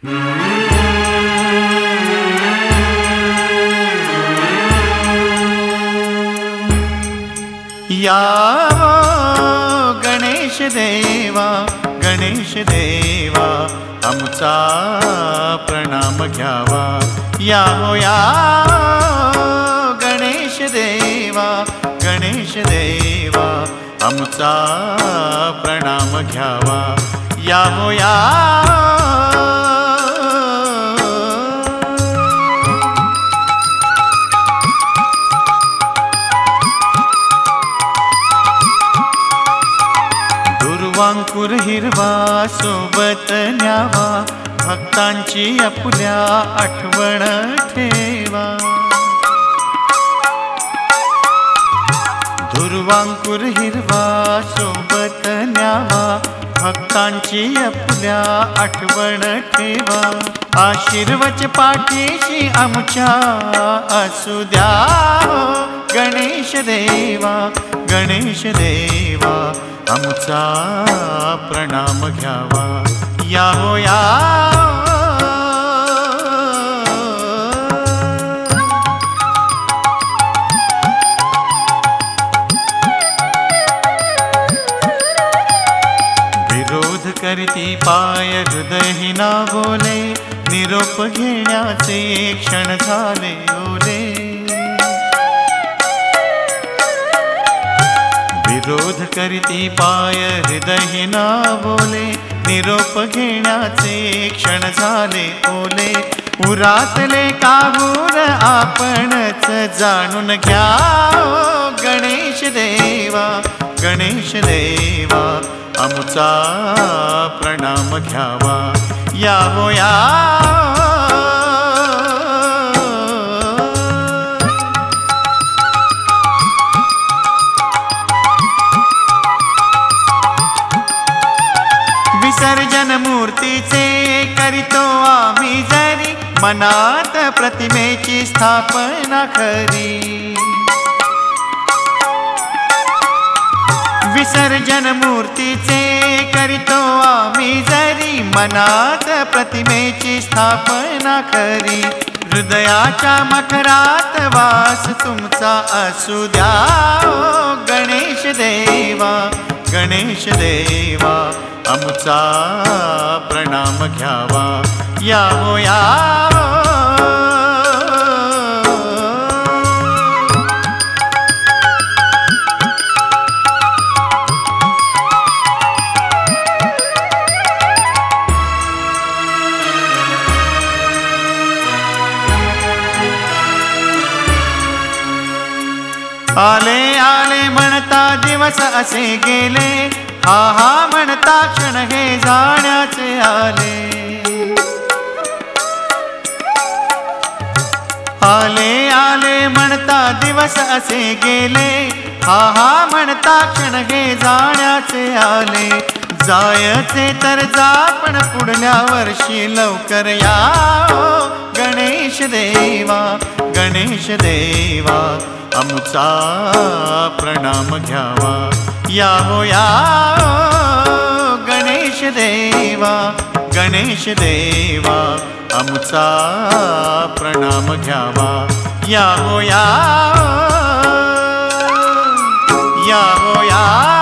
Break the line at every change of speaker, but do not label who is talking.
यावो गणेश देवा, गणेश देवा, आमचा प्रणाम घ्यावा। यावो यावो गणेश देवा, गणेश देवा, आमचा प्रणाम घ्यावा। यावो यावो दुर्वांकुर हिरवा सोबत न्यावा, भक्तांची आपुल्या आठवण ठेवा। दुर्वांकुर हिरवा सोबत न्यावा, भक्तांची आपुल्या आठवण ठेवा। आशीर्वच पाठीशी आमच्या असू द्या, गणेश देवा, गणेश देवा, आमचा प्रणाम घ्यावा। यावो यावो विरोध करती पाय हृदय ना बोले, निरोप घेण्याचे क्षण झाले ओले। विरोध करती पाय हृदय ना बोले, निरोप घेण्याचे क्षण झाले ओले। उरातले काहूर आपणच जाणून घ्या, गणेश देवा, गणेश देवा, आमचा प्रणाम घ्यावा। यावो यावो विसर्जन मूर्तीचे करीतो आम्ही जरी, मनात प्रतिमेची स्थापना खरी। विसर्जन मूर्तीचे करीतो आम्ही जरी, मनात प्रतिमेची स्थापना खरी। हृदयाच्या मखरात वास तुमचा असू द्या, गणेश देवा, गणेश देवा, आमचा प्रणाम घ्यावा। यावो यावो आले आले म्हणता दिवस असे गेले, हा हा म्हणता क्षण हे जाण्याचे आले। आले आले म्हणता दिवस असे गेले, हा हा म्हणता क्षण हे जाण्याचे आले। जायचे तर जा पण पुढल्या वर्षी लवकर या, गणेश देवा, गणेश देवा, आमचा प्रणाम घ्यावा। यावो यावो गणेश देवा, गणेश देवा, आमचा प्रणाम घ्यावा। यावो यावो, यावो यावो।